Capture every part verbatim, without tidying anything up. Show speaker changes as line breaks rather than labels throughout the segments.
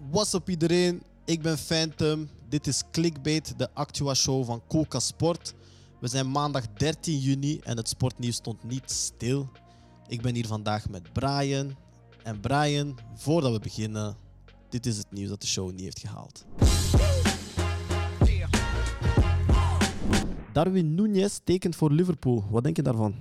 What's up iedereen, ik ben Phantom. Dit is Clickbait, de Actua Show van Coca Sport. We zijn maandag dertien juni en het sportnieuws stond niet stil. Ik ben hier vandaag met Brian. En Brian, voordat we beginnen, dit is het nieuws dat de show niet heeft gehaald. Darwin Núñez tekent voor Liverpool. Wat denk je daarvan?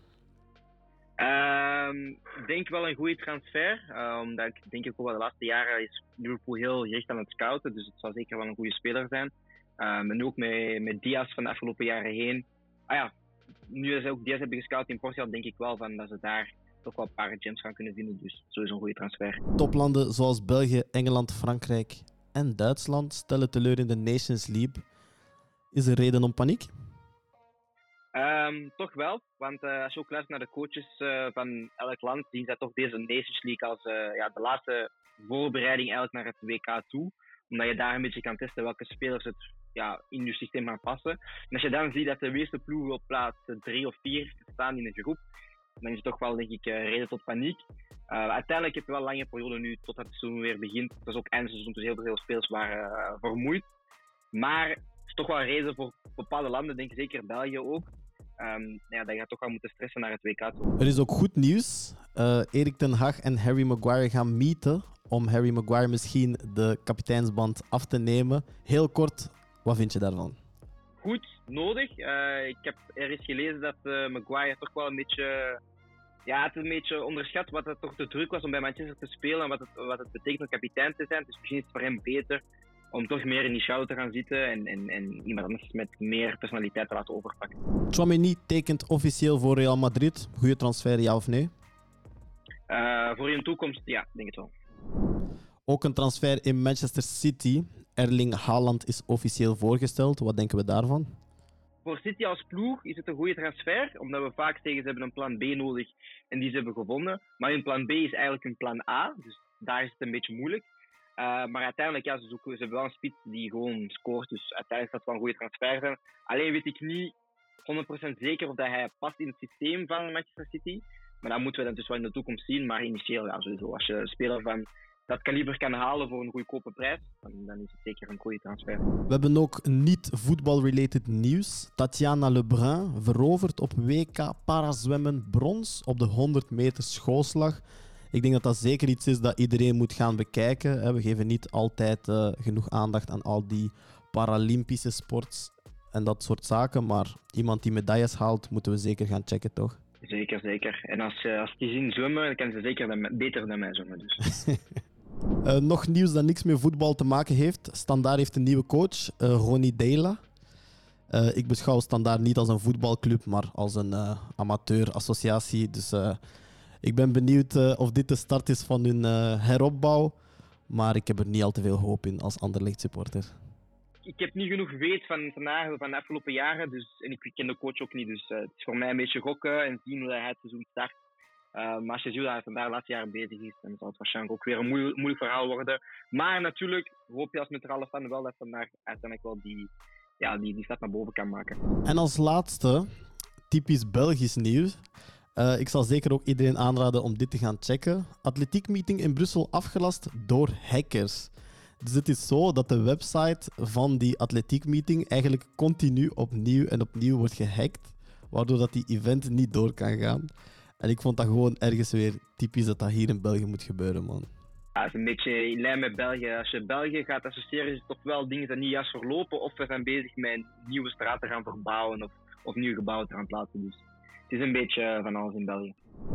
Um, ik denk wel een goede transfer. Uh, omdat ik denk ook wel de laatste jaren is Liverpool heel gericht aan het scouten. Dus het zal zeker wel een goede speler zijn. Um, en ook met, met Diaz van de afgelopen jaren heen. Ah ja, nu ze ook Diaz hebben gescout in Portugal, denk ik wel van dat ze daar toch wel een paar gems gaan kunnen vinden. Dus sowieso een goede transfer.
Toplanden zoals België, Engeland, Frankrijk en Duitsland stellen teleur in de Nations League. Is er reden om paniek?
Um, toch wel, want uh, als je ook luistert naar de coaches uh, van elk land, zien zij toch deze Nations League als uh, ja, de laatste voorbereiding eigenlijk naar het W K toe. Omdat je daar een beetje kan testen welke spelers het ja, in je systeem gaan passen. En als je dan ziet dat de meeste ploegen op plaats drie of vier staan in een groep, dan is het toch wel, denk ik, uh, reden tot paniek. Uh, uiteindelijk heb je wel een lange periode nu totdat het seizoen weer begint. Het was ook eindseizoen, dus heel veel spelers waren uh, vermoeid. Maar het is toch wel een reden voor bepaalde landen, denk ik zeker België ook. Um, ja, dat je gaat toch wel moeten stressen naar het W K toe.
Er is ook goed nieuws. Uh, Erik ten Hag en Harry Maguire gaan meeten om Harry Maguire misschien de kapiteinsband af te nemen. Heel kort, wat vind je daarvan?
Goed, nodig. Uh, ik heb ergens gelezen dat uh, Maguire toch wel een beetje... Ja, het is een beetje onderschat wat het toch de druk was om bij Manchester te spelen en wat het, wat het betekent om kapitein te zijn. Dus misschien is het voor hem beter om toch meer in die schouder te gaan zitten en, en, en iemand anders met meer personaliteit te laten overpakken.
Tchouaméni tekent officieel voor Real Madrid. Goeie transfer, ja of nee?
Uh, voor in de toekomst, ja, denk het wel.
Ook een transfer in Manchester City. Erling Haaland is officieel voorgesteld. Wat denken we daarvan?
Voor City als ploeg is het een goede transfer, omdat we vaak zeggen ze hebben een plan B nodig en die ze hebben gevonden. Maar hun plan B is eigenlijk hun plan A, dus daar is het een beetje moeilijk. Uh, maar uiteindelijk, ja, ze, zoeken, ze hebben wel een spits die gewoon scoort. Dus uiteindelijk gaat het wel een goede transfer zijn. Alleen weet ik niet honderd procent zeker of dat hij past in het systeem van Manchester City. Maar dat moeten we dan dus wel in de toekomst zien. Maar initieel, ja, sowieso. Als je een speler van dat kaliber kan halen voor een goedkope prijs, dan, dan is het zeker een goede transfer.
We hebben ook niet voetbal-related nieuws. Tatiana Lebrun verovert op W K parazwemmen brons op de honderd meter schoolslag. Ik denk dat dat zeker iets is dat iedereen moet gaan bekijken. We geven niet altijd uh, genoeg aandacht aan al die Paralympische sports en dat soort zaken. Maar iemand die medailles haalt, moeten we zeker gaan checken, toch?
Zeker, zeker. En als, uh, als die zien zwemmen, dan kan ze zeker dan, beter dan mij zwemmen. Dus.
uh, nog nieuws dat niks met voetbal te maken heeft. Standaard heeft een nieuwe coach, uh, Ronny Deila. Uh, ik beschouw Standaard niet als een voetbalclub, maar als een uh, amateurassociatie. Dus... Uh, Ik ben benieuwd uh, of dit de start is van hun uh, heropbouw, maar ik heb er niet al te veel hoop in als Anderlecht supporter.
Ik heb niet genoeg weet van vandaag van de afgelopen jaren, dus, en ik ken de coach ook niet, dus uh, het is voor mij een beetje gokken en zien hoe hij het seizoen start. Uh, maar als je ziet dat hij vandaag de laatste jaren bezig is, dan zal het waarschijnlijk ook weer een moeilijk, moeilijk verhaal worden. Maar natuurlijk hoop je als neutrale fan wel dat vandaag uiteindelijk wel die, ja, die, die stap naar boven kan maken.
En als laatste, typisch Belgisch nieuws. Uh, ik zal zeker ook iedereen aanraden om dit te gaan checken. Atletiekmeeting in Brussel afgelast door hackers. Dus het is zo dat de website van die atletiekmeeting eigenlijk continu opnieuw en opnieuw wordt gehackt, waardoor dat die event niet door kan gaan. En ik vond dat gewoon ergens weer typisch dat dat hier in België moet gebeuren, man.
Ja, het is een beetje in lijn met België. Als je België gaat associëren, is het toch wel dingen die niet juist verlopen, of we zijn bezig met nieuwe straten te gaan verbouwen of, of nieuwe gebouwen te gaan plaatsen. Dus het is een beetje van alles in België.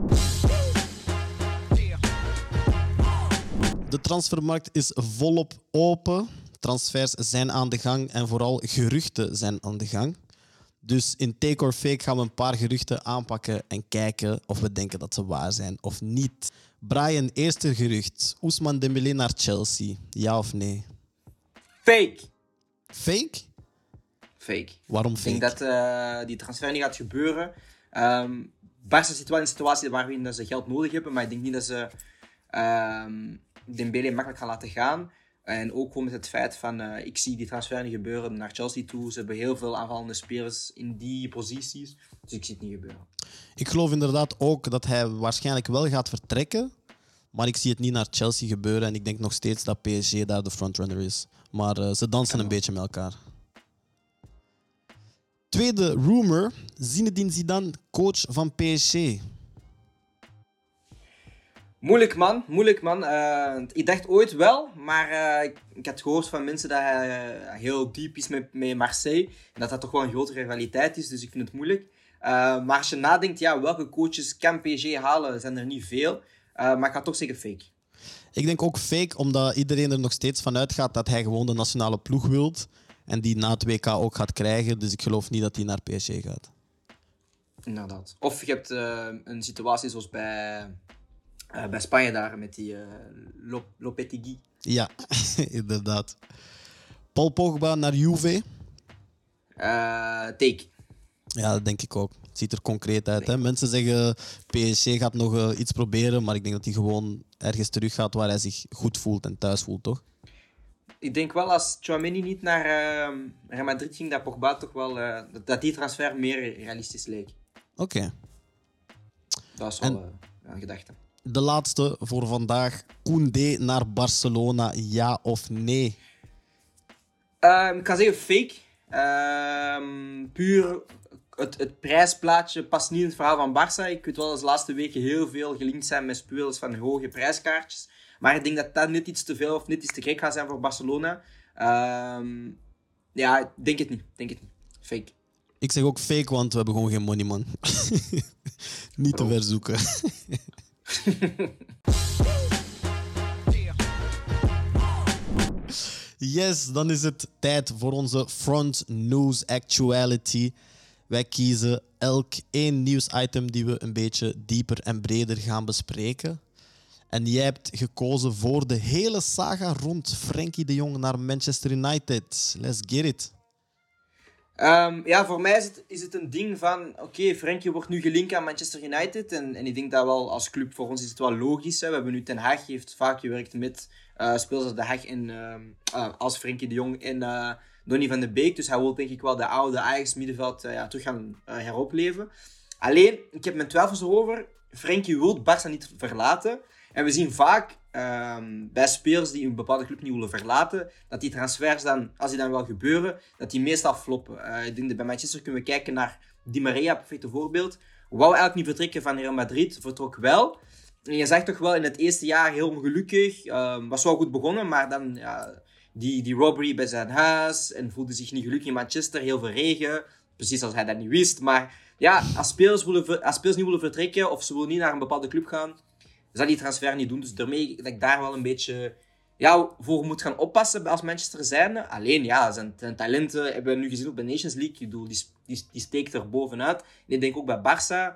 De transfermarkt is volop open. Transfers zijn aan de gang en vooral geruchten zijn aan de gang. Dus in Take or Fake gaan we een paar geruchten aanpakken en kijken of we denken dat ze waar zijn of niet. Brian, eerste gerucht. Ousmane Dembélé naar Chelsea. Ja of nee?
Fake.
Fake?
Fake.
Waarom fake?
Ik denk dat uh, die transfer niet gaat gebeuren. Um, Barca zit wel in een situatie waarin ze geld nodig hebben, maar ik denk niet dat ze um, Dembélé makkelijk gaan laten gaan. En ook gewoon met het feit van, uh, ik zie die transfer niet gebeuren naar Chelsea toe. Ze hebben heel veel aanvallende spelers in die posities, dus ik zie het niet gebeuren.
Ik geloof inderdaad ook dat hij waarschijnlijk wel gaat vertrekken. Maar ik zie het niet naar Chelsea gebeuren en ik denk nog steeds dat P S G daar de frontrunner is. Maar uh, ze dansen een beetje met elkaar. Tweede rumor, Zinedine Zidane, coach van P S G.
Moeilijk man, moeilijk man. Uh, ik dacht ooit wel, maar uh, ik, ik had gehoord van mensen dat hij uh, heel diep is met, met Marseille. En dat dat toch wel een grotere rivaliteit is, dus ik vind het moeilijk. Uh, maar als je nadenkt, ja, welke coaches kan P S G halen, zijn er niet veel. Uh, maar ik ga toch zeggen fake.
Ik denk ook fake, omdat iedereen er nog steeds van uitgaat dat hij gewoon de nationale ploeg wilt. En die na het W K ook gaat krijgen. Dus ik geloof niet dat hij naar P S G gaat.
Inderdaad. Of je hebt uh, een situatie zoals bij, uh, bij Spanje daar met die uh, Lop- Lopetegui.
Ja, inderdaad. Paul Pogba naar Juve.
Uh, take.
Ja, dat denk ik ook. Het ziet er concreet uit. Hè? Mensen zeggen P S G gaat nog uh, iets proberen, maar ik denk dat hij gewoon ergens terug gaat waar hij zich goed voelt en thuis voelt, toch?
Ik denk wel als Tchouaméni niet naar uh, Real Madrid ging, dat Pogba toch wel uh, dat die transfer meer realistisch leek.
Oké. Okay.
Dat is wel en uh, een gedachte.
De laatste voor vandaag. Koundé naar Barcelona, ja of nee?
Uh, ik kan zeggen fake. Uh, puur het, het prijsplaatje past niet in het verhaal van Barça. Ik weet wel dat de laatste weken heel veel gelinkt zijn met spelers van hoge prijskaartjes. Maar ik denk dat dat net iets te veel of net iets te gek gaat zijn voor Barcelona. Uh, ja, denk het niet. Denk het niet. Fake.
Ik zeg ook fake, want we hebben gewoon geen money, man. Niet te ver zoeken. Yes, dan is het tijd voor onze Front News Actuality. Wij kiezen elk één nieuwsitem die we een beetje dieper en breder gaan bespreken. En jij hebt gekozen voor de hele saga rond Frenkie de Jong naar Manchester United. Let's get it.
Um, ja, voor mij is het, is het een ding van... Oké, okay, Frenkie wordt nu gelinkt aan Manchester United. En, en ik denk dat wel als club, voor ons is het wel logisch. Hè. We hebben nu Ten Hag, heeft vaak gewerkt met uh, spelers als De Hag en, uh, uh, als Frenkie de Jong en uh, Donny van de Beek. Dus hij wil denk ik wel de oude Ajax middenveld uh, ja, terug gaan uh, heropleven. Alleen, ik heb mijn twijfels erover. Frenkie wil Barça niet verlaten. En we zien vaak um, bij spelers die een bepaalde club niet willen verlaten, dat die transfers dan, als die dan wel gebeuren, dat die meestal floppen. Uh, ik denk dat bij Manchester kunnen we kijken naar Di Maria, perfecte voorbeeld. Wou eigenlijk niet vertrekken van Real Madrid, vertrok wel. En je zag toch wel in het eerste jaar heel ongelukkig. Um, was wel goed begonnen, maar dan ja, die, die robbery bij zijn huis en voelde zich niet gelukkig in Manchester. Heel veel regen, precies als hij dat niet wist. Maar ja, als spelers, willen, als spelers niet willen vertrekken of ze willen niet naar een bepaalde club gaan, zal die transfer niet doen. Dus daarmee dat ik daar wel een beetje ja, voor moet gaan oppassen als Manchester zijnde. Alleen ja, zijn, zijn talenten hebben we nu gezien op de Nations League. Ik bedoel, die, die, die steekt er bovenuit. En ik denk ook bij Barça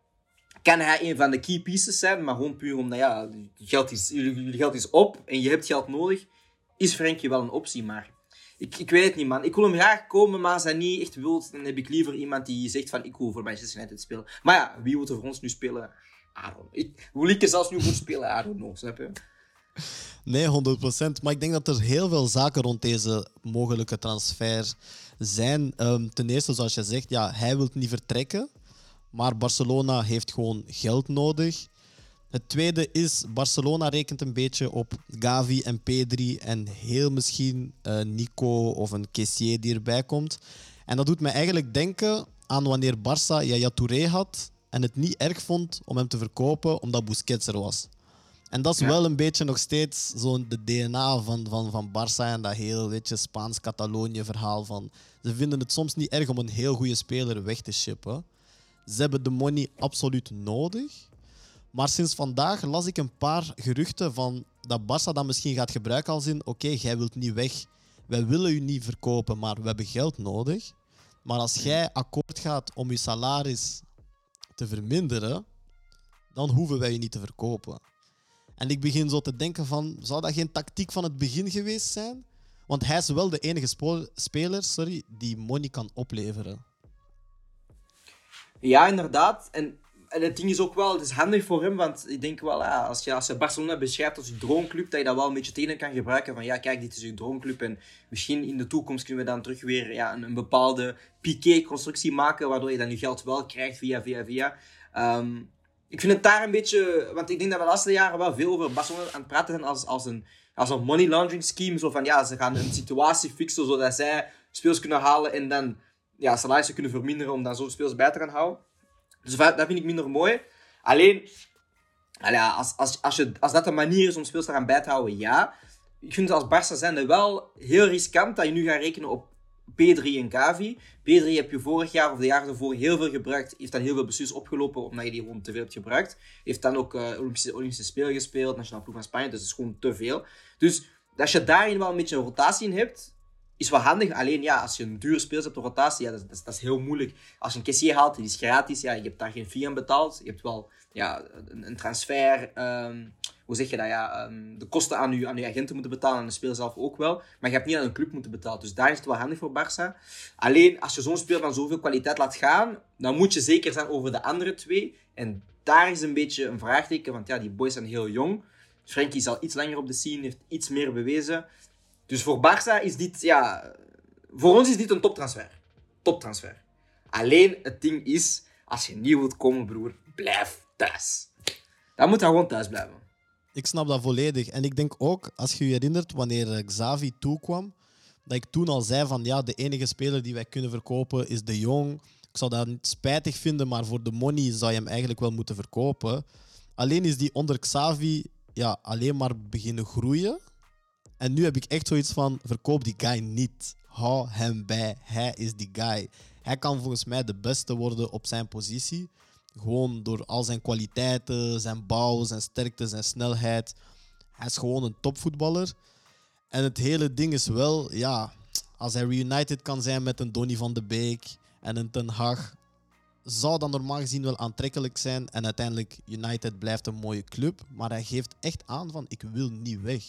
kan hij een van de key pieces zijn. Maar gewoon puur omdat ja, geld is, jullie geld is op en je hebt geld nodig. Is Frenkie wel een optie, maar ik, ik weet het niet, man. Ik wil hem graag komen, maar als hij niet echt wil, dan heb ik liever iemand die zegt van ik wil voor Manchester United spelen. Maar ja, wie wil er voor ons nu spelen? I don't know. Ik, wil ik er zelfs nu voor spelen? I don't know, snap je?
Nee, honderd procent. Maar ik denk dat er heel veel zaken rond deze mogelijke transfer zijn. Um, ten eerste, zoals je zegt, ja, hij wil niet vertrekken. Maar Barcelona heeft gewoon geld nodig. Het tweede is, Barcelona rekent een beetje op Gavi en Pedri en heel misschien uh, Nico of een Kessié die erbij komt. En dat doet mij eigenlijk denken aan wanneer Barça Yaya Touré had en het niet erg vond om hem te verkopen omdat Busquets er was. En dat is ja. wel een beetje nog steeds zo'n de D N A van, van, van Barça en dat heel weet je, Spaans-Catalonië verhaal van ze vinden het soms niet erg om een heel goede speler weg te shippen. Ze hebben de money absoluut nodig. Maar sinds vandaag las ik een paar geruchten van dat Barça dat misschien gaat gebruiken als in oké, okay, jij wilt niet weg. Wij willen u niet verkopen, maar we hebben geld nodig. Maar als jij akkoord gaat om je salaris te verminderen, dan hoeven wij je niet te verkopen. En ik begin zo te denken van, zou dat geen tactiek van het begin geweest zijn? Want hij is wel de enige spo- speler sorry, die money kan opleveren.
Ja, inderdaad. En, en het ding is ook wel, het is handig voor hem, want ik denk wel, ja, als, je, als je Barcelona beschrijft als je droomclub, dat je dat wel een beetje tegen kan gebruiken. Van ja, kijk, dit is je droomclub en misschien in de toekomst kunnen we dan terug weer ja, een, een bepaalde Piqué-constructie maken, waardoor je dan je geld wel krijgt via, via, via. Um, ik vind het daar een beetje... Want ik denk dat we de laatste jaren wel veel over Barcelona aan het praten zijn als, als, een, als een money laundering scheme. Zo van, ja, ze gaan een situatie fixen zodat zij spelers kunnen halen en dan ja, salarissen kunnen verminderen om dan zo spelers bij te gaan houden. Dus dat vind ik minder mooi. Alleen, ja, als, als, als, je, als dat de manier is om spelers eraan bij te houden, ja. Ik vind het als Barça zijnde wel heel riskant dat je nu gaat rekenen op P drie en Gavi. P drie heb je vorig jaar of de jaren ervoor heel veel gebruikt. Heeft dan heel veel bestuurs opgelopen omdat je die gewoon te veel hebt gebruikt. Heeft dan ook uh, Olympische, Olympische Spelen gespeeld, nationale ploeg van Spanje. Dus dat is gewoon te veel. Dus als je daarin wel een beetje een rotatie in hebt, is wel handig. Alleen ja, als je een dure speler hebt op rotatie, ja, dat, dat, dat is heel moeilijk. Als je een Kessier haalt, die is gratis, ja, je hebt daar geen fee aan betaald. Je hebt wel ja, een, een transfer... Um, hoe zeg je dat? Ja, um, de kosten aan je, aan je agenten moeten betalen en de speler zelf ook wel. Maar je hebt niet aan een club moeten betalen. Dus daar is het wel handig voor Barça. Alleen, als je zo'n speler van zoveel kwaliteit laat gaan, dan moet je zeker zijn over de andere twee. En daar is een beetje een vraagteken. Want ja, die boys zijn heel jong. Frenkie is al iets langer op de scene, heeft iets meer bewezen. Dus voor Barça is dit, ja... Voor ons is dit een toptransfer. Toptransfer. Alleen, het ding is, als je niet wilt komen, broer, blijf thuis. Dan moet hij gewoon thuis blijven.
Ik snap dat volledig. En ik denk ook, als je je herinnert, wanneer Xavi toekwam, dat ik toen al zei van, ja, de enige speler die wij kunnen verkopen is De Jong. Ik zou dat niet spijtig vinden, maar voor de money zou je hem eigenlijk wel moeten verkopen. Alleen is die onder Xavi ja, alleen maar beginnen groeien. En nu heb ik echt zoiets van, verkoop die guy niet. Hou hem bij. Hij is die guy. Hij kan volgens mij de beste worden op zijn positie. Gewoon door al zijn kwaliteiten, zijn bouw, zijn sterkte, zijn snelheid. Hij is gewoon een topvoetballer. En het hele ding is wel, ja, als hij reunited kan zijn met een Donny van de Beek en een Ten Hag, zou dat normaal gezien wel aantrekkelijk zijn. En uiteindelijk, United blijft een mooie club. Maar hij geeft echt aan van, ik wil niet weg.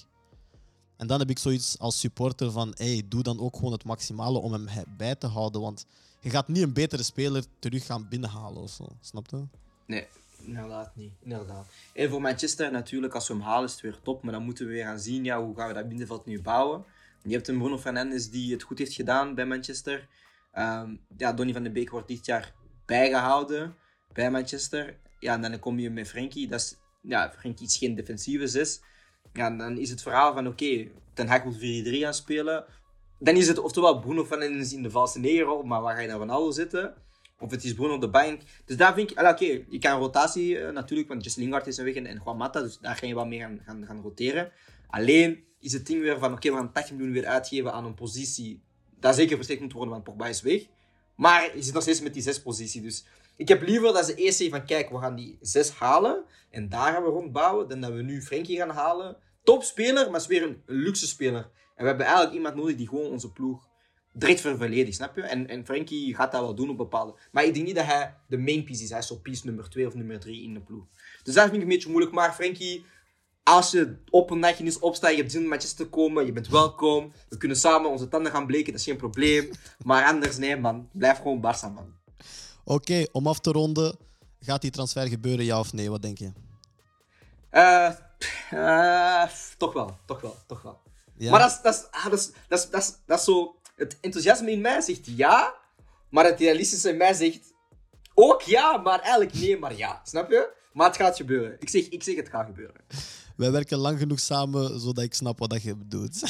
En dan heb ik zoiets als supporter van, hey, doe dan ook gewoon het maximale om hem bij te houden. Want je gaat niet een betere speler terug gaan binnenhalen of zo. Snap je?
Nee, inderdaad niet. Inderdaad. En voor Manchester natuurlijk, als we hem halen, is het weer top. Maar dan moeten we weer gaan zien, ja, hoe gaan we dat middenveld nu bouwen. Je hebt een Bruno Fernandes die het goed heeft gedaan bij Manchester. Um, ja, Donny van de Beek wordt dit jaar bijgehouden bij Manchester. Ja, en dan kom je met Frenkie. Dat is, ja, Frenkie is geen defensieve zes. Ja, dan is het verhaal van, oké, okay, Ten Hag wil vier drie gaan spelen. Dan is het oftewel Bruno Fernandes in de valse negenrol, maar waar ga je dan Ronaldo zitten? Of het is Bruno op de bank. Dus daar vind ik, oké, okay, je kan rotatie uh, natuurlijk, want Jesse Lingard is weg en, en Juan Mata, dus daar ga je wel mee gaan, gaan, gaan roteren. Alleen is het ding weer van, oké, okay, we gaan tachtig miljoen weer uitgeven aan een positie dat zeker versterkt moet worden, want Pogba is weg. Maar je zit nog steeds met die zes positie, dus ik heb liever dat ze eerst zeggen van, kijk, we gaan die zes halen en daar gaan we rondbouwen, dan dat we nu Frenkie gaan halen. Topspeler, maar is weer een luxe speler. En we hebben eigenlijk iemand nodig die gewoon onze ploeg direct vervolledigt, snap je? En, en Frenkie gaat dat wel doen op bepaalde... Maar ik denk niet dat hij de main piece is. Hij is zo piece nummer twee of nummer drie in de ploeg. Dus dat vind ik een beetje moeilijk. Maar Frenkie, als je op een nachtje eens opstaat, je hebt zin om matches te komen, je bent welkom. We kunnen samen onze tanden gaan bleken, dat is geen probleem. Maar anders, nee man. Blijf gewoon Barça, man.
Oké, okay, om af te ronden. Gaat die transfer gebeuren, ja of nee? Wat denk je?
Uh, uh, toch wel, toch wel, toch wel. Ja. Maar dat is, dat, is, ah, dat, is, dat, is, dat, is, dat is zo... Het enthousiasme in mij zegt ja, maar het realistische in mij zegt ook ja, maar eigenlijk nee, maar ja. Snap je? Maar het gaat gebeuren. Ik zeg, ik zeg het gaat gebeuren.
Wij werken lang genoeg samen, zodat ik snap wat je bedoelt.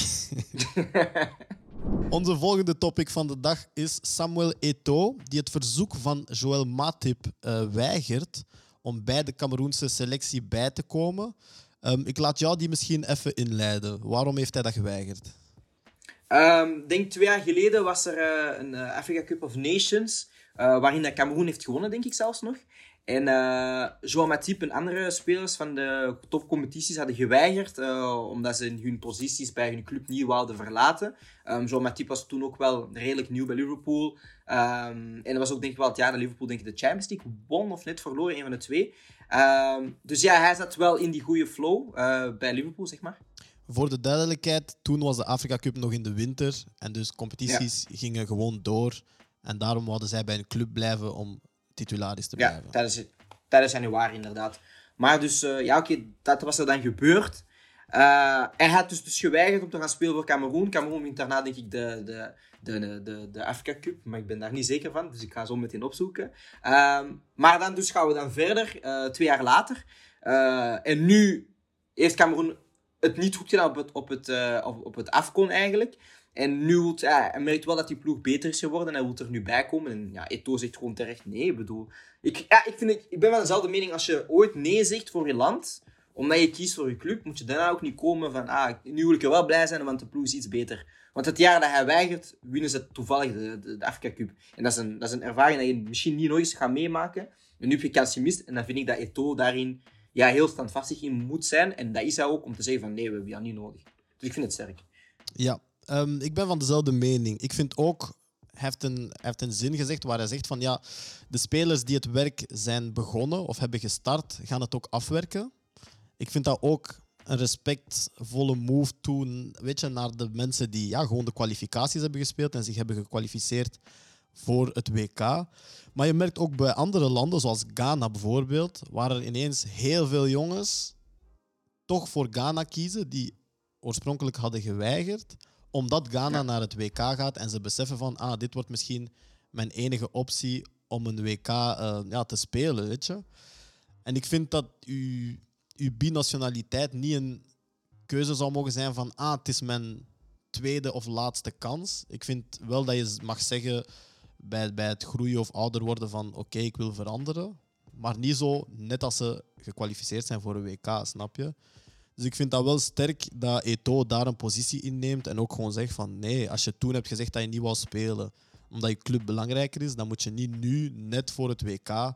Onze volgende topic van de dag is Samuel Eto'o, die het verzoek van Joel Matip uh, weigert om bij de Cameroense selectie bij te komen. Um, ik laat jou die misschien even inleiden. Waarom heeft hij dat geweigerd?
Ik um, denk twee jaar geleden was er uh, een uh, Africa Cup of Nations, uh, waarin de Cameroen heeft gewonnen, denk ik zelfs nog. En uh, Joel Matip en andere spelers van de topcompetities hadden geweigerd, uh, omdat ze hun posities bij hun club niet wilden verlaten. Um, Joel Matip was toen ook wel redelijk nieuw bij Liverpool. Um, en dat was ook denk ik wel het jaar dat Liverpool denk ik, de Champions League won of net verloren, een van de twee. Um, dus ja, hij zat wel in die goede flow uh, bij Liverpool, zeg maar.
Voor de duidelijkheid, toen was de Afrika Cup nog in de winter. En dus competities ja. gingen gewoon door. En daarom wilden zij bij een club blijven om titularis te blijven.
Ja, tijdens, tijdens januari inderdaad. Maar dus, uh, ja oké, okay, dat was er dan gebeurd. Uh, hij had dus, dus geweigerd om te gaan spelen voor Cameroen. Cameroen wint daarna, denk ik, de, de, de, de, de, de Afrika Cup. Maar ik ben daar niet zeker van, dus ik ga zo meteen opzoeken. Uh, maar dan dus gaan we dan verder, uh, twee jaar later. Uh, en nu heeft Cameroen het niet goed gedaan op het, op het, uh, op, op het AFCON eigenlijk. En nu wil ja, hij merkt wel dat die ploeg beter is geworden. En hij wil er nu bij komen. En ja, Eto'o zegt gewoon terecht nee. Ik bedoel, ik, ja, ik, vind het, ik ben van dezelfde mening. Als je ooit nee zegt voor je land, omdat je kiest voor je club, moet je daarna ook niet komen van ah, nu wil ik er wel blij zijn, want de ploeg is iets beter. Want het jaar dat hij weigert, winnen ze toevallig de, de, de Afrika Cup. En dat is, een, dat is een ervaring dat je misschien niet nog eens gaat meemaken. En nu heb je kans gemist. En dan vind ik dat Eto'o daarin ja, heel standvastig in moet zijn. En dat is hij ook om te zeggen van nee, we hebben dat niet nodig. Dus ik vind het sterk.
Ja, um, ik ben van dezelfde mening. Ik vind ook, hij heeft, een, hij heeft een zin gezegd waar hij zegt van ja, de spelers die het werk zijn begonnen of hebben gestart, gaan het ook afwerken. Ik vind dat ook een respectvolle move toen, weet je, naar de mensen die ja, gewoon de kwalificaties hebben gespeeld en zich hebben gekwalificeerd voor het W K. Maar je merkt ook bij andere landen, zoals Ghana bijvoorbeeld, waar er ineens heel veel jongens toch voor Ghana kiezen, die oorspronkelijk hadden geweigerd, omdat Ghana ja. naar het W K gaat en ze beseffen van, ah, dit wordt misschien mijn enige optie om een W K uh, ja, te spelen, weet je. En ik vind dat u, uw binationaliteit niet een keuze zou mogen zijn van, ah, het is mijn tweede of laatste kans. Ik vind wel dat je mag zeggen bij, bij het groeien of ouder worden van, oké, okay, ik wil veranderen. Maar niet zo, net als ze gekwalificeerd zijn voor een W K, snap je? Dus ik vind dat wel sterk dat Eto'o daar een positie inneemt en ook gewoon zegt van nee, als je toen hebt gezegd dat je niet wou spelen omdat je club belangrijker is, dan moet je niet nu, net voor het W K,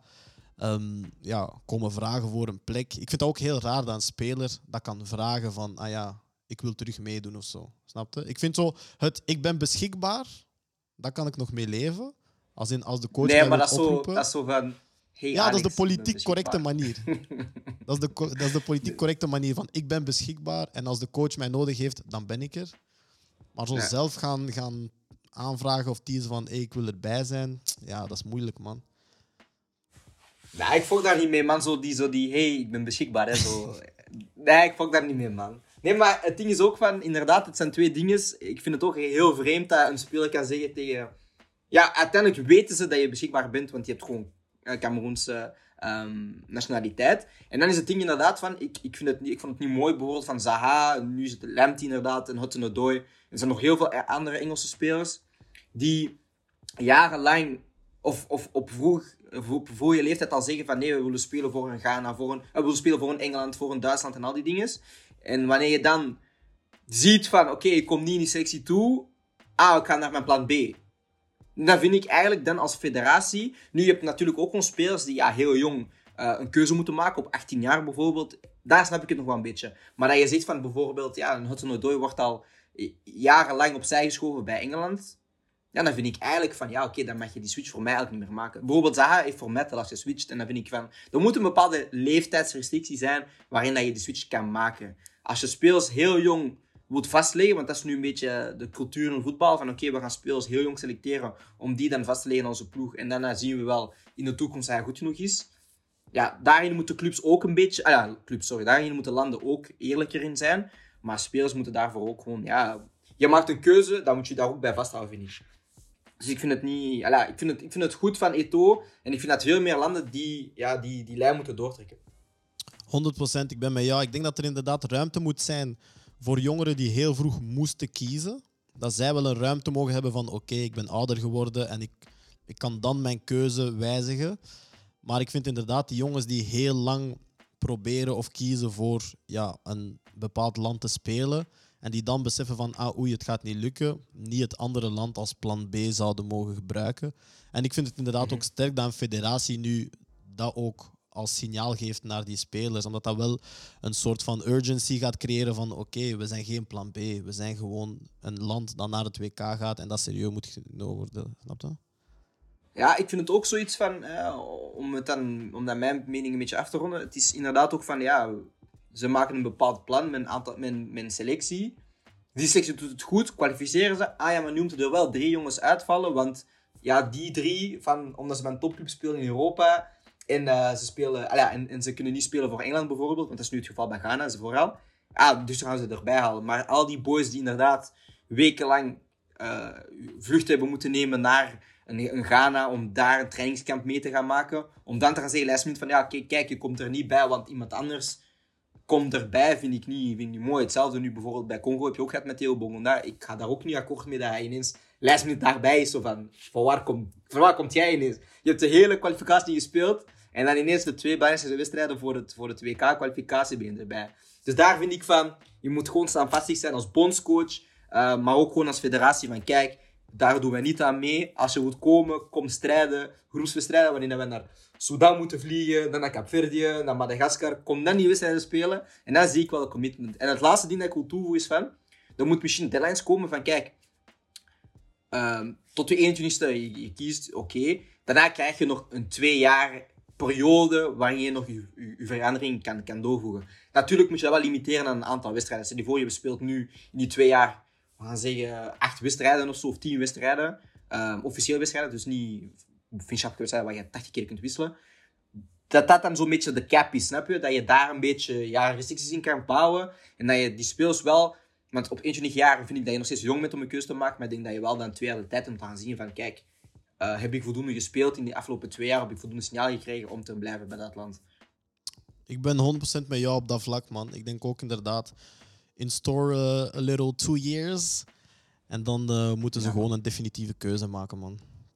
um, ja, komen vragen voor een plek. Ik vind dat ook heel raar dat een speler dat kan vragen van ah ja, ik wil terug meedoen of zo. Snap je? Ik vind zo, het ik ben beschikbaar, daar kan ik nog mee leven. Als, in, als de coach
nee,
mij
maar
wil
dat,
oproepen.
Zo, dat is zo van... Hey,
ja,
Alex,
dat is de politiek correcte
beschikbaar.
manier. dat, is de, dat is de politiek correcte manier van ik ben beschikbaar en als de coach mij nodig heeft, dan ben ik er. Maar zo
Ja.
zelf gaan, gaan aanvragen of teasen van hey, ik wil erbij zijn, ja, dat is moeilijk, man.
Nee, ik volg daar niet mee, man. Zo die, zo die hey, ik ben beschikbaar, hè. Zo. Nee, ik volg daar niet mee, man. Nee, maar het ding is ook van, inderdaad, het zijn twee dingen. Ik vind het ook heel vreemd dat een speler kan zeggen tegen... Ja, uiteindelijk weten ze dat je beschikbaar bent, want je hebt gewoon Cameroense um, nationaliteit. En dan is het ding inderdaad van, ik, ik, vind het niet, ik vond het niet mooi bijvoorbeeld van Zaha, nu is het Lamptey inderdaad, en Hudson-Odoi. Er zijn nog heel veel andere Engelse spelers die jarenlang of, of op vroeg, op vroege leeftijd al zeggen van nee, we willen spelen voor een Ghana, voor een, we willen spelen voor een Engeland, voor een Duitsland en al die dingen. En wanneer je dan ziet van oké, okay, ik kom niet in die selectie toe, ah, ik ga naar mijn plan B. Dan vind ik eigenlijk dan als federatie... Nu, je hebt natuurlijk ook gewoon spelers die ja, heel jong uh, een keuze moeten maken. Op achttien jaar bijvoorbeeld. Daar snap ik het nog wel een beetje. Maar dat je zegt van bijvoorbeeld... Ja, een Hudson-Odoi wordt al jarenlang opzij geschoven bij Engeland. Ja, dan vind ik eigenlijk van... Ja, oké, okay, dan mag je die switch voor mij eigenlijk niet meer maken. Bijvoorbeeld Zaha heeft voor mij te last geswitcht. En dan vind ik van... Er moet een bepaalde leeftijdsrestrictie zijn waarin dat je die switch kan maken. Als je spelers heel jong... wilt vastleggen, want dat is nu een beetje de cultuur in voetbal, van oké, okay, we gaan spelers heel jong selecteren om die dan vast te leggen in onze ploeg en daarna zien we wel in de toekomst dat hij goed genoeg is. Ja, daarin moeten clubs ook een beetje, ah ja, clubs, sorry, daarin moeten landen ook eerlijker in zijn, maar spelers moeten daarvoor ook gewoon, ja, je maakt een keuze, dan moet je daar ook bij vasthouden, vind ik. Dus ik vind het niet, ah ja, ik vind het, ik vind het goed van Eto'o en ik vind dat veel meer landen die, ja, die, die lijn moeten doortrekken.
honderd procent, ik ben met jou. Ik denk dat er inderdaad ruimte moet zijn voor jongeren die heel vroeg moesten kiezen, dat zij wel een ruimte mogen hebben van oké, okay, ik ben ouder geworden en ik, ik kan dan mijn keuze wijzigen. Maar ik vind inderdaad die jongens die heel lang proberen of kiezen voor ja, een bepaald land te spelen en die dan beseffen van ah, oei, het gaat niet lukken, niet het andere land als plan B zouden mogen gebruiken. En ik vind het inderdaad mm-hmm. ook sterk dat een federatie nu dat ook als signaal geeft naar die spelers. Omdat dat wel een soort van urgency gaat creëren van oké, okay, we zijn geen plan B. We zijn gewoon een land dat naar het W K gaat en dat serieus moet genomen worden. Snap je?
Ja, ik vind het ook zoiets van, eh, om, het dan, om dan mijn mening een beetje af te ronden, het is inderdaad ook van, ja, ze maken een bepaald plan met een, aantal, met een, met een selectie. Die selectie doet het goed, kwalificeren ze. Ah ja, maar nu moeten er wel drie jongens uitvallen, want ja, die drie, van, omdat ze bij een topclub spelen in Europa... En, uh, ze spelen, ah ja, en, en ze kunnen niet spelen voor Engeland bijvoorbeeld, want dat is nu het geval bij Ghana, ze vooral. Ah, dus gaan ze erbij halen. Maar al die boys die inderdaad wekenlang uh, vlucht hebben moeten nemen naar een, een Ghana om daar een trainingskamp mee te gaan maken. Om dan te gaan zeggen, last minute van ja, kijk, kijk, je komt er niet bij, want iemand anders komt erbij, vind ik niet, vind ik niet mooi. Hetzelfde nu bijvoorbeeld bij Congo heb je ook gehad met Theo Bongonda. Ik ga daar ook niet akkoord mee dat hij ineens last minute daarbij is. Zo van, van waar, kom, van waar komt jij ineens? Je hebt de hele kwalificatie gespeeld en dan ineens de twee belangrijkste wedstrijden voor het, voor het W K-kwalificatie ben je erbij. Dus daar vind ik van, je moet gewoon standvastig zijn als bondscoach, uh, maar ook gewoon als federatie van kijk, daar doen wij niet aan mee. Als je wilt komen, kom strijden, groepswedstrijden, wanneer we naar Sudan moeten vliegen, dan naar Kaapverdië, naar Madagaskar, kom dan die wedstrijden spelen en dan zie ik wel een commitment. En het laatste ding dat ik wil toevoegen is van, er moet misschien deadlines komen van kijk, um, tot je eenentwintigste je, je kiest, oké, okay. Daarna krijg je nog een twee jaar periode waarin je nog je, je, je verandering kan, kan doorvoegen. Natuurlijk moet je dat wel limiteren aan een aantal wedstrijden. Stel je voor, je speelt nu in die twee jaar, we gaan zeggen, acht wedstrijden of zo, of tien wedstrijden. Um, officieel wedstrijden, dus niet vriendschapswedstrijden waar je tachtig keer kunt wisselen. Dat dat dan zo'n beetje de cap is, snap je? Dat je daar een beetje ja, restricties in kan bouwen. En dat je die speels wel... Want op eenentwintig jaar vind ik dat je nog steeds jong bent om een keuze te maken. Maar ik denk dat je wel dan twee jaar de tijd hebt om te gaan zien van... Kijk, uh, heb ik voldoende gespeeld in de afgelopen twee jaar? Heb ik voldoende signaal gekregen om te blijven bij dat land?
Ik ben honderd procent met jou op dat vlak, man. Ik denk ook inderdaad... In store uh, a little two years. En dan uh, moeten ze ja. gewoon een definitieve keuze maken, man.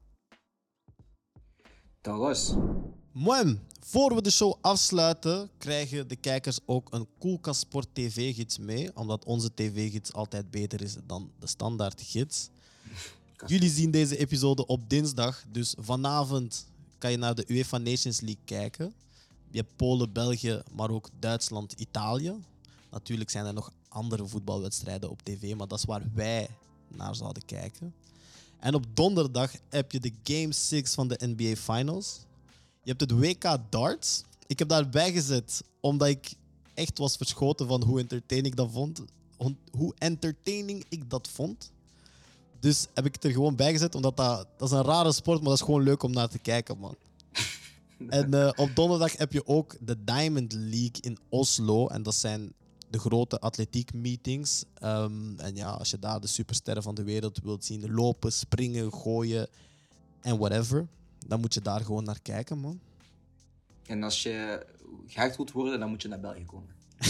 Dat was...
Moem, voor we de show afsluiten, krijgen de kijkers ook een Koelkast Sport T V-gids mee. Omdat onze T V-gids altijd beter is dan de standaard gids. Jullie zien deze episode op dinsdag. Dus vanavond kan je naar de UEFA Nations League kijken. Je hebt Polen, België, maar ook Duitsland, Italië. Natuurlijk zijn er nog andere voetbalwedstrijden op tv, maar dat is waar wij naar zouden kijken. En op donderdag heb je de Game zes van de N B A Finals. Je hebt het W K Darts. Ik heb daarbij gezet omdat ik echt was verschoten van hoe entertaining ik dat vond. Hoe entertaining ik dat vond. Dus heb ik het er gewoon bij gezet, omdat dat, dat is een rare sport, maar dat is gewoon leuk om naar te kijken, man. En uh, op donderdag heb je ook de Diamond League in Oslo. En dat zijn de grote atletiek meetings. Um, en ja, als je daar de supersterren van de wereld wilt zien lopen, springen, gooien en whatever, dan moet je daar gewoon naar kijken, man.
En als je gehaakt wilt worden, dan moet je naar België komen.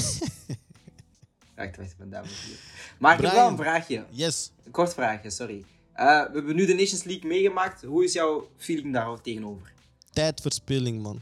Ja, ik dacht, ik ben daar met Maar ik heb wel een vraagje.
Yes.
Een kort vraagje, sorry. Uh, we hebben nu de Nations League meegemaakt. Hoe is jouw feeling daar tegenover?
Tijdverspilling, man.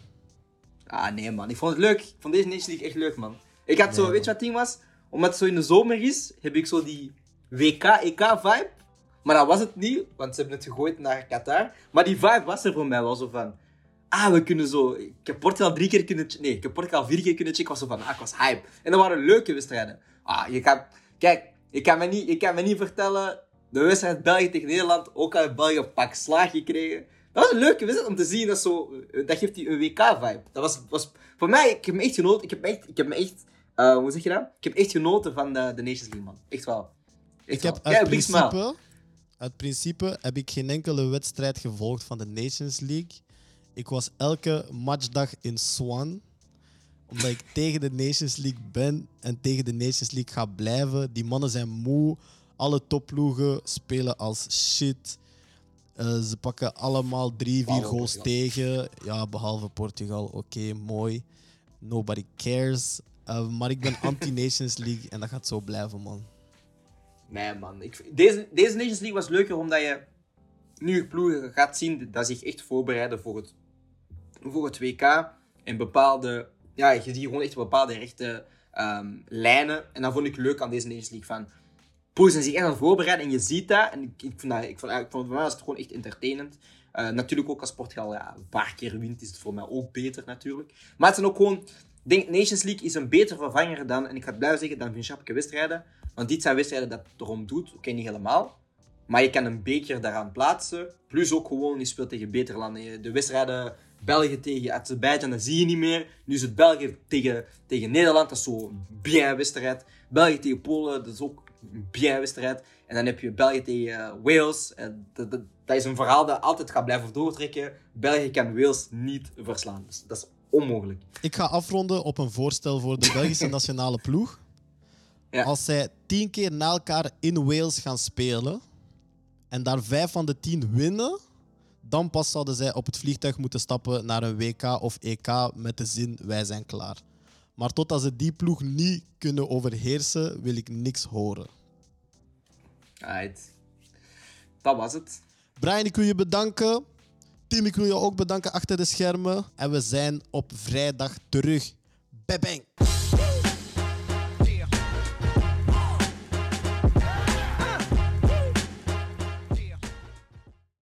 Ah, nee, man. Ik vond het leuk. Ik vond deze Nations League echt leuk, man. Ik had nee, zo, man. Weet je wat het ding was? Omdat het zo in de zomer is, heb ik zo die W K-E K-vibe. Maar dat was het niet, want ze hebben het gegooid naar Qatar. Maar die vibe was er voor mij wel zo van... Ah, we kunnen zo... Ik heb Portugal drie keer kunnen... Nee, ik heb Portugal vier keer kunnen checken. Ik was zo van... Ah, ik was hype. En dat waren leuke wedstrijden. Ah, je kan... Kijk, ik kan me niet, ik kan me niet vertellen... De wedstrijd België tegen Nederland... Ook al heeft België een pak slaag gekregen. Dat was een leuke wedstrijd om te zien. Dat, zo, dat geeft die een W K-vibe. Dat was, was... Voor mij, ik heb me echt genoten. Ik heb me echt... Ik heb me echt uh, hoe zeg je dat? Ik heb echt genoten van de, de Nations League, man. Echt wel. Echt
ik
wel.
heb uit principe... Uit principe heb ik geen enkele wedstrijd gevolgd van de Nations League. Ik was elke matchdag in Swan. Omdat ik tegen de Nations League ben en tegen de Nations League ga blijven. Die mannen zijn moe. Alle topploegen spelen als shit. Uh, ze pakken allemaal drie, vier behalve goals Portugal. tegen. Ja, behalve Portugal. Oké, okay, mooi. Nobody cares. Uh, maar ik ben anti-Nations League en dat gaat zo blijven, man.
Nee, man. Ik, deze, deze Nations League was leuker omdat je nu ploegen gaat zien dat zich echt voorbereiden voor het, voor het W K. En bepaalde... Ja, je ziet gewoon echt bepaalde rechte um, lijnen. En dat vond ik leuk aan deze Nations League. Van, ploegen zijn zich echt aan het voorbereiden en je ziet dat. En ik, ik vond dat... Ik vond, ik vond, voor mij was het gewoon echt entertainend. Uh, natuurlijk ook als Portugal ja, een paar keer wint, is het voor mij ook beter natuurlijk. Maar het zijn ook gewoon... Ik denk, Nations League is een beter vervanger dan... En ik ga het blijven zeggen, dan vriendschappelijke wedstrijden. Want dit zijn wedstrijden dat het erom doet. Oké, okay, niet helemaal. Maar je kan een beker daaraan plaatsen. Plus ook gewoon, je speelt tegen betere landen. De wedstrijden België tegen Azerbeidzjan, dat zie je niet meer. Nu is het België tegen, tegen Nederland, dat is zo'n bien wedstrijd. België tegen Polen, dat is ook een bien wedstrijd. En dan heb je België tegen Wales. En dat, dat, dat is een verhaal dat altijd gaat blijven doortrekken. België kan Wales niet verslaan. Dus dat is onmogelijk.
Ik ga afronden op een voorstel voor de Belgische nationale ploeg.
Ja.
Als zij tien keer na elkaar in Wales gaan spelen en daar vijf van de tien winnen, dan pas zouden zij op het vliegtuig moeten stappen naar een W K of E K met de zin wij zijn klaar. Maar totdat ze die ploeg niet kunnen overheersen, wil ik niks horen.
Right. Dat was het.
Brian, ik wil je bedanken. Tim, ik wil je ook bedanken achter de schermen. En we zijn op vrijdag terug. Bang bang!